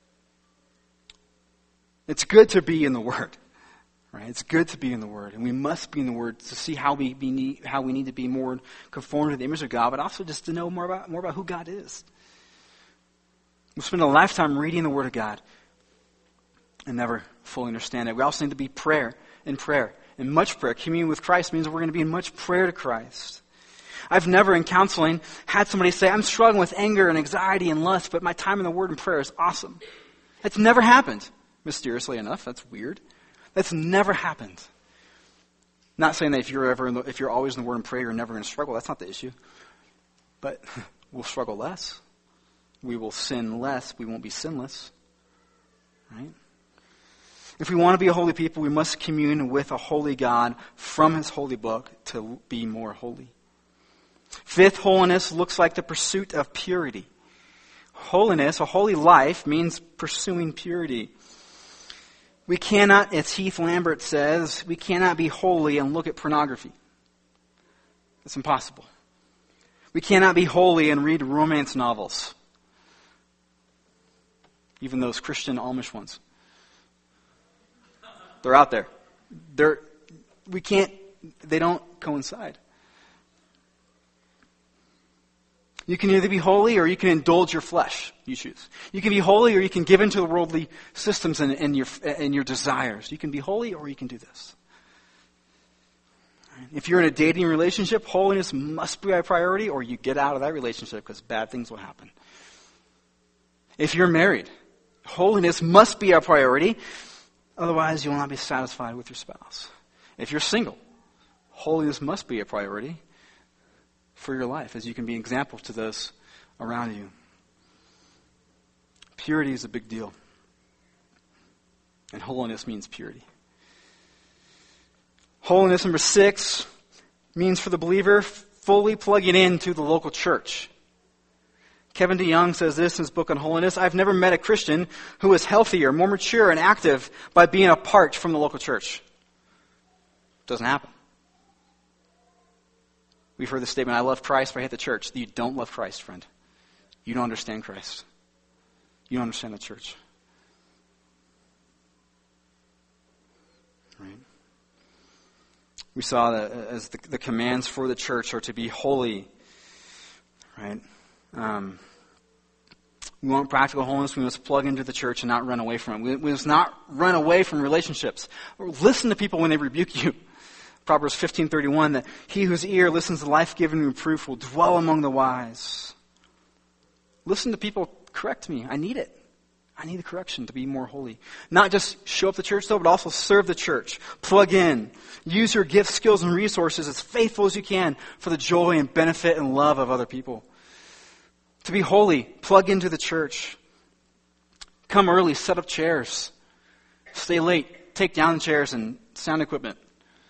It's good to be in the Word. Right? It's good to be in the Word, and we must be in the Word to see how we be need, how we need to be more conformed to the image of God, but also just to know more about more about who God is. We'll spend a lifetime reading the Word of God and never fully understand it. We also need to be prayer in prayer, in much prayer. Communion with Christ means that we're going to be in much prayer to Christ. I've never in counseling had somebody say, I'm struggling with anger and anxiety and lust, but my time in the Word and prayer is awesome. That's never happened, mysteriously enough. That's weird. That's never happened. Not saying that if you're ever in the, if you're always in the Word and prayer, you're never going to struggle. That's not the issue. But we'll struggle less. We will sin less. We won't be sinless. Right? If we want to be a holy people, we must commune with a holy God from his holy book to be more holy. Fifth, holiness looks like the pursuit of purity. Holiness, a holy life, means pursuing purity. We cannot, as Heath Lambert says, we cannot be holy and look at pornography. It's impossible. We cannot be holy and read romance novels. Even those Christian Amish ones. They're out there. They're, we can't, they don't coincide. You can either be holy or you can indulge your flesh. You choose. You can be holy or you can give into the worldly systems and, and, your, and your desires. You can be holy or you can do this. If you're in a dating relationship, holiness must be a priority or you get out of that relationship because bad things will happen. If you're married, holiness must be a priority. Otherwise, you will not be satisfied with your spouse. If you're single, holiness must be a priority for your life as you can be an example to those around you. Purity is a big deal. And holiness means purity. Holiness, number six, means for the believer fully plugging into the local church. Kevin DeYoung says this in his book on holiness. I've never met a Christian who is healthier, more mature, and active by being apart from the local church. Doesn't happen. We've heard the statement, I love Christ, but I hate the church. You don't love Christ, friend. You don't understand Christ. You don't understand the church. Right? We saw that as the, the commands for the church are to be holy. Right? Um, we want practical holiness. We must plug into the church and not run away from it. We, we must not run away from relationships. Or listen to people when they rebuke you. Proverbs fifteen thirty-one, that he whose ear listens to life-giving reproof will dwell among the wise. Listen to people correct me. I need it. I need the correction to be more holy. Not just show up to church, though, but also serve the church. Plug in. Use your gifts, skills, and resources as faithful as you can for the joy and benefit and love of other people. To be holy, plug into the church. Come early, set up chairs. Stay late, take down the chairs and sound equipment.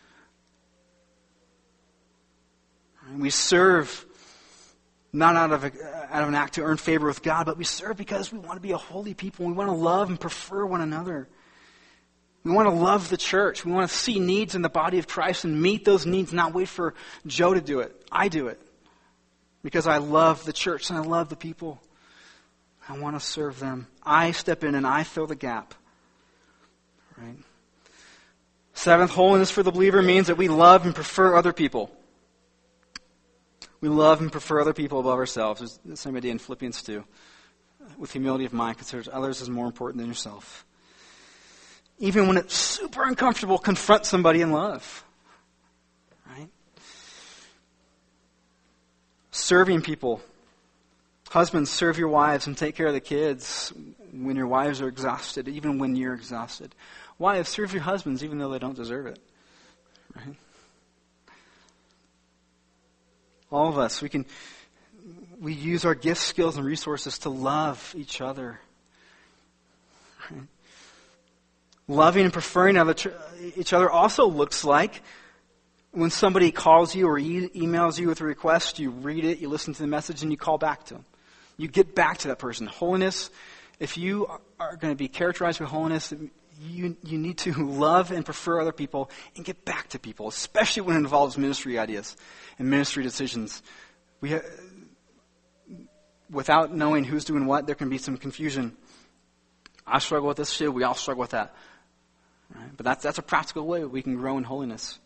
And we serve not out of, a, out of an act to earn favor with God, but we serve because we want to be a holy people. We want to love and prefer one another. We want to love the church. We want to see needs in the body of Christ and meet those needs, not wait for Joe to do it. I do it. Because I love the church and I love the people. I want to serve them. I step in and I fill the gap. Right? Seventh, holiness for the believer means that we love and prefer other people. We love and prefer other people above ourselves. There's the same idea in Philippians two. With humility of mind, consider others as more important than yourself. Even when it's super uncomfortable, confront somebody in love. Right? Serving people Husbands, serve your wives and take care of the kids when your wives are exhausted, even when you're exhausted. Wives, serve your husbands even though they don't deserve it. Right? All of us, we can we use our gifts, skills, and resources to love each other. Right? Loving and preferring other, each other also looks like when somebody calls you or e- emails you with a request, you read it, you listen to the message, and you call back to them. You get back to that person. Holiness, if you are going to be characterized by holiness, you you need to love and prefer other people and get back to people, especially when it involves ministry ideas and ministry decisions. We ha- without knowing who's doing what, there can be some confusion. I struggle with this too. We all struggle with that. Right? But that's that's a practical way we can grow in holiness.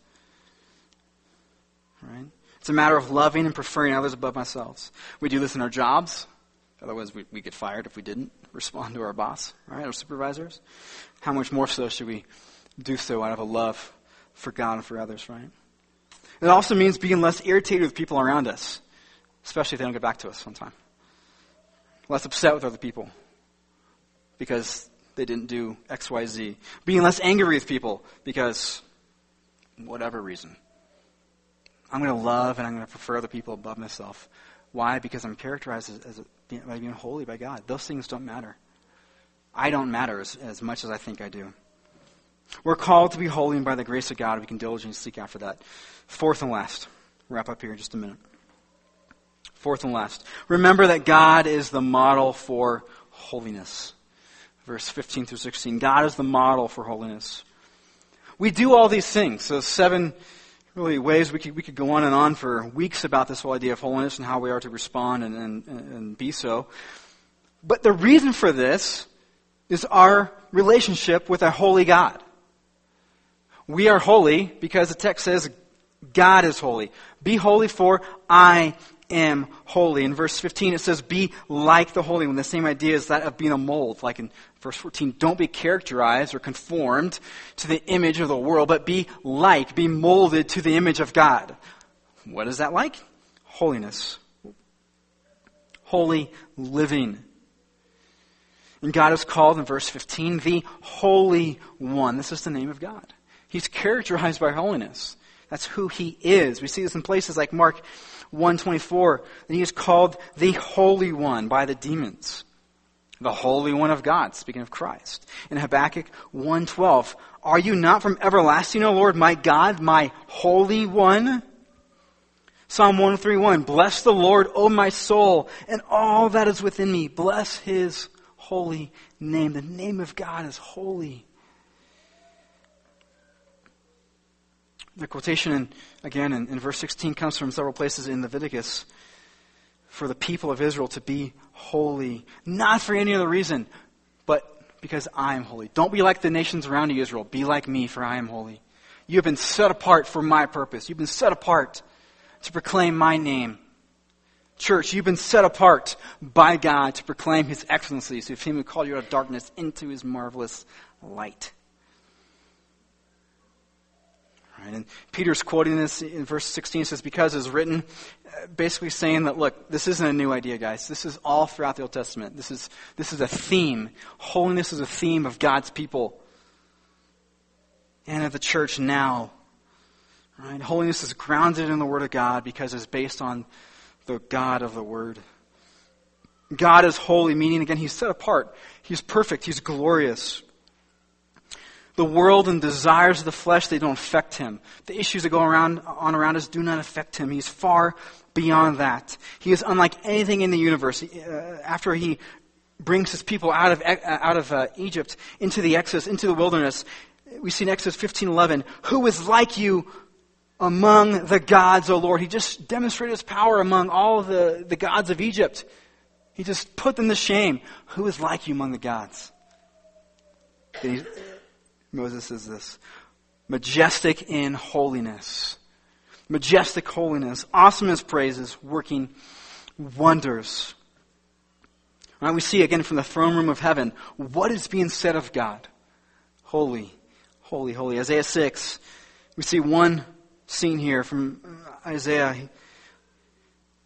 Right? It's a matter of loving and preferring others above ourselves. We do this in our jobs. Otherwise, we, we get fired if we didn't respond to our boss, right, our supervisors. How much more so should we do so out of a love for God and for others, right? It also means being less irritated with people around us, especially if they don't get back to us on time. Less upset with other people because they didn't do X, Y, Z. Being less angry with people because whatever reason. I'm going to love and I'm going to prefer other people above myself. Why? Because I'm characterized as, as a, by being holy by God. Those things don't matter. I don't matter as, as much as I think I do. We're called to be holy, and by the grace of God, we can diligently seek after that. Fourth and last. Wrap up here in just a minute. Fourth and last. Remember that God is the model for holiness. Verse fifteen through sixteen. God is the model for holiness. We do all these things. So seven really ways we could we could go on and on for weeks about this whole idea of holiness and how we are to respond and, and, and be so. But the reason for this is our relationship with a holy God. We are holy because the text says God is holy. Be holy, for I am holy. In verse fifteen it says, be like the Holy One. The same idea is that of being a mold. Like in verse fourteen, don't be characterized or conformed to the image of the world, but be like, be molded to the image of God. What is that like? Holiness. Holy living. And God is called in verse fifteen, the Holy One. This is the name of God. He's characterized by holiness. That's who He is. We see this in places like Mark one twenty-four, that He is called the Holy One by the demons. The Holy One of God, speaking of Christ. In Habakkuk one twelve, are you not from everlasting, O Lord, my God, my Holy One? Psalm one oh three one, bless the Lord, O my soul, and all that is within me. Bless His holy name. The name of God is holy. The quotation, in, again, in, in verse sixteen comes from several places in Leviticus. For the people of Israel to be holy. Not for any other reason, but because I am holy. Don't be like the nations around you, Israel. Be like me, for I am holy. You have been set apart for my purpose. You've been set apart to proclaim my name. Church, you've been set apart by God to proclaim His excellencies, to Him who called you out of darkness into His marvelous light. Right, and Peter's quoting this in verse sixteen. It says, because it is written, basically saying that, look, this isn't a new idea, guys. This is all throughout the Old Testament. This is this is a theme. Holiness is a theme of God's people and of the church now. Right? Holiness is grounded in the Word of God because it's based on the God of the Word. God is holy, meaning, again, He's set apart. He's perfect. He's glorious. The world and desires of the flesh, they don't affect Him. The issues that go around on around us do not affect Him. He's far beyond that. He is unlike anything in the universe. Uh, after He brings His people out of out of uh, Egypt into the Exodus, into the wilderness, we see in Exodus fifteen eleven, who is like you among the gods, O Lord? He just demonstrated His power among all the, the gods of Egypt. He just put them to shame. Who is like you among the gods? He, Moses says this, majestic in holiness. Majestic holiness. Awesome in His praises, working wonders. Right, we see again from the throne room of heaven, what is being said of God? Holy, holy, holy. Isaiah six, we see one scene here from Isaiah.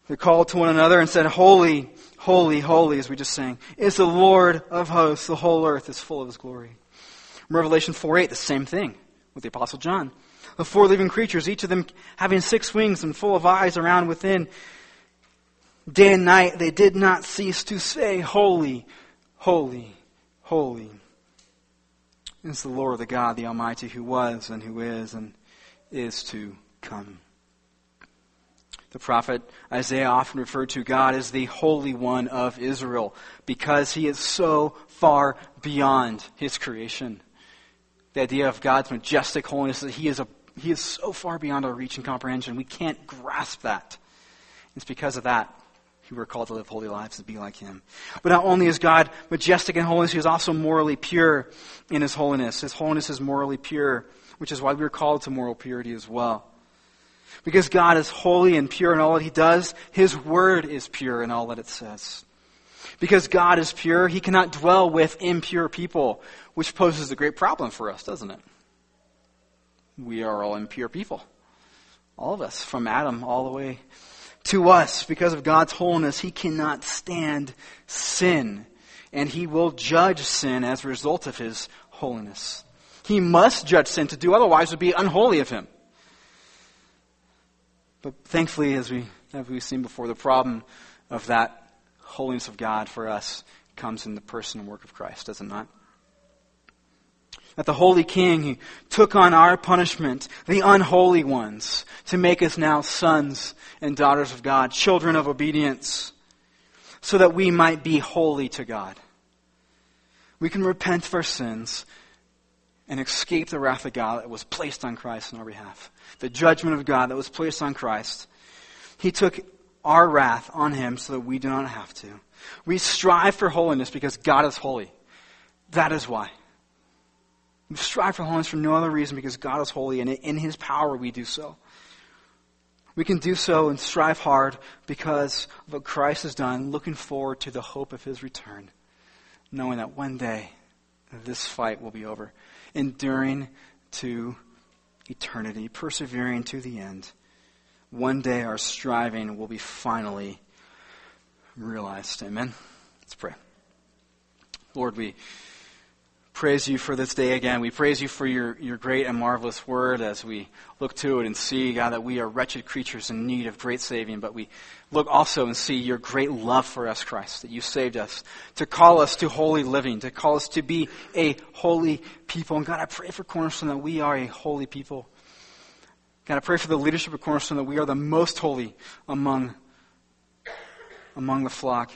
They called to one another and said, "Holy, holy, holy," as we just sang, "is the Lord of hosts. The whole earth is full of his glory." In Revelation four eight, the same thing with the Apostle John. The four living creatures, each of them having six wings and full of eyes around within. Day and night they did not cease to say, "Holy, holy, holy is the Lord, the God, the Almighty, who was and who is and is to come." The prophet Isaiah often referred to God as the Holy One of Israel because he is so far beyond his creation. The idea of God's majestic holiness, that he is a he is so far beyond our reach and comprehension. We can't grasp that. It's because of that we were called to live holy lives and be like him. But not only is God majestic in holiness, he is also morally pure in his holiness. His holiness is morally pure, which is why we are called to moral purity as well. Because God is holy and pure in all that he does, his word is pure in all that it says. Because God is pure, he cannot dwell with impure people, which poses a great problem for us, doesn't it? We are all impure people. All of us, from Adam all the way to us. Because of God's holiness, he cannot stand sin. And he will judge sin as a result of his holiness. He must judge sin. To do otherwise would be unholy of him. But thankfully, as we as we've seen before, the problem of that holiness of God for us comes in the person and work of Christ, does it not? That the Holy King, he took on our punishment, the unholy ones, to make us now sons and daughters of God, children of obedience, so that we might be holy to God. We can repent of our sins and escape the wrath of God that was placed on Christ on our behalf. The judgment of God that was placed on Christ. He took our wrath on him so that we do not have to. We strive for holiness because God is holy. That is why. We strive for holiness for no other reason because God is holy, and in his power we do so. We can do so and strive hard because of what Christ has done, looking forward to the hope of his return, knowing that one day this fight will be over, enduring to eternity, persevering to the end. One day our striving will be finally realized. Amen? Let's pray. Lord, we praise you for this day again. We praise you for your, your great and marvelous word as we look to it and see, God, that we are wretched creatures in need of great saving. But we look also and see your great love for us, Christ, that you saved us to call us to holy living, to call us to be a holy people. And God, I pray for Cornerstone that we are a holy people. God, I pray for the leadership of Cornerstone that we are the most holy among, among the flock.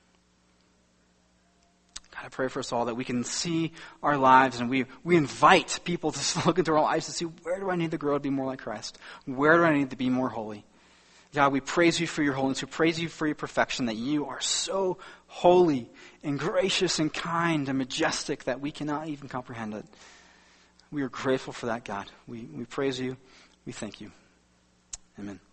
I pray for us all that we can see our lives and we, we invite people to look into our lives to see, where do I need to grow to be more like Christ? Where do I need to be more holy? God, we praise you for your holiness. We praise you for your perfection, that you are so holy and gracious and kind and majestic that we cannot even comprehend it. We are grateful for that, God. We, we praise you. We thank you. Amen.